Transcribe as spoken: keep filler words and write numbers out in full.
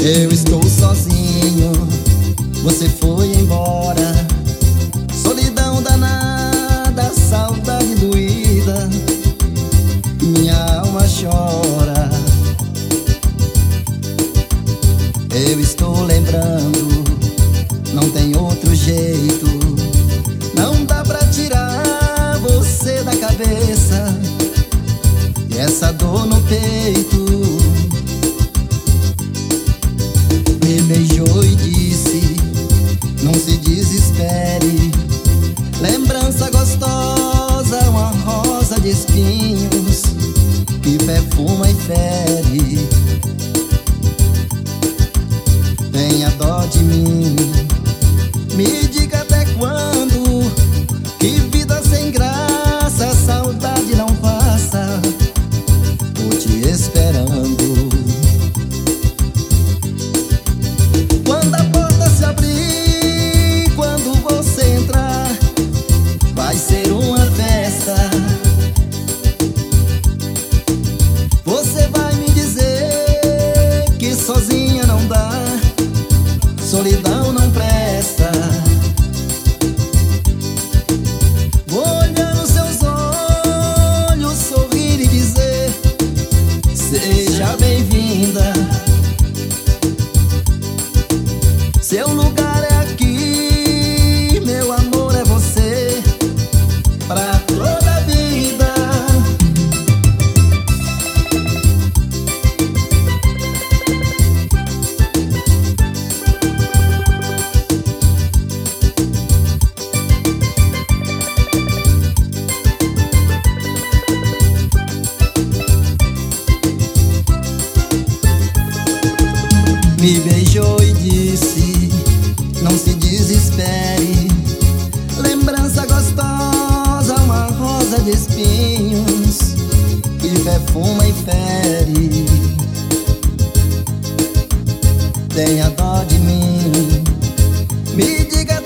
Eu estou sozinho, você foi embora. Solidão danada, saudade doída, minha alma chora. Eu estou lembrando, não tem outro jeito. Não dá pra tirar você da cabeça, e essa dor no peito. Me beijou e disse, não se desespere. Lembrança gostosa, uma rosa de espinhos que perfuma e fere. Tenha dó de mim, me diga até quando. Que vida sem graça, saudade não passa. Tô te esperando. Quando a porta se abrir, quando você entrar, vai ser uma festa. Você vai me dizer que sozinha não dá, solidão não presta. Vou olhar nos seus olhos, sorrir e dizer, seja bem-vinda. Seu lugar é aqui, meu amor é você, pra toda a vida. Me beijou e disse, não se desespere. Lembrança gostosa, uma rosa de espinhos que perfuma e fere. Tenha dó de mim, me diga